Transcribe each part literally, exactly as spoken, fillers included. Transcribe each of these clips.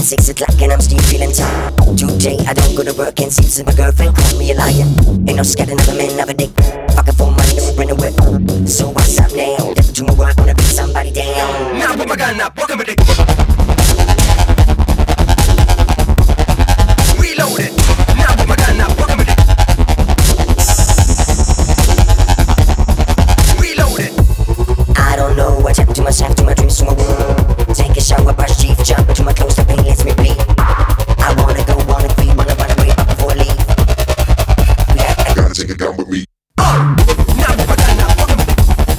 six o'clock and I'm still feeling tired. Today I don't go to work and see my girlfriend call me a liar. Ain't no scared another man of a dick. Fucking for money, rent a whip. So what's up now? Get to my work, wanna beat somebody down. Now put my gun up, walking with it. Reloaded. Now put my gun up, walking with it. Reloaded. I don't know what happened to myself, to my dreams, to my world. Take a shower, brush teeth, jump into my clothes, the pain lets me bleed. I wanna go, wanna be, wanna run away, but before I leave, I gotta take it down with me. Uh, now put my gun up, walking with it.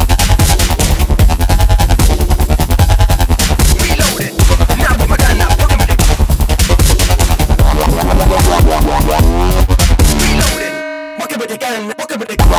Reloaded. Now put my gun up, walking with it. Reloaded. Walking with the gun, walking with the gun.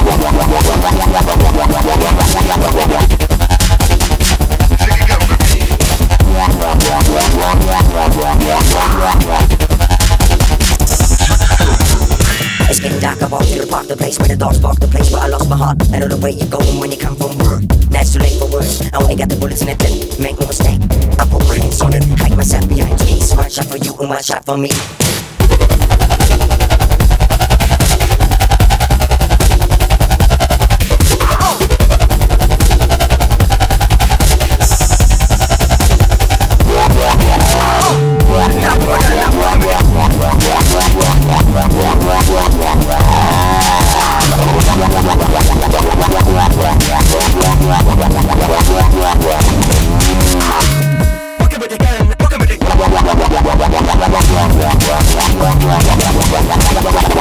it's getting dark, I walk through the park, the place where the dogs bark, the place where I lost my heart. I know the way you're going when you come from work. Now it's too late for words, I only got the bullets in the clip. Make no mistake, I put brains on it, hide myself behind trees. One shot for you and one shot for me. Walking with the gun, walking with the gun.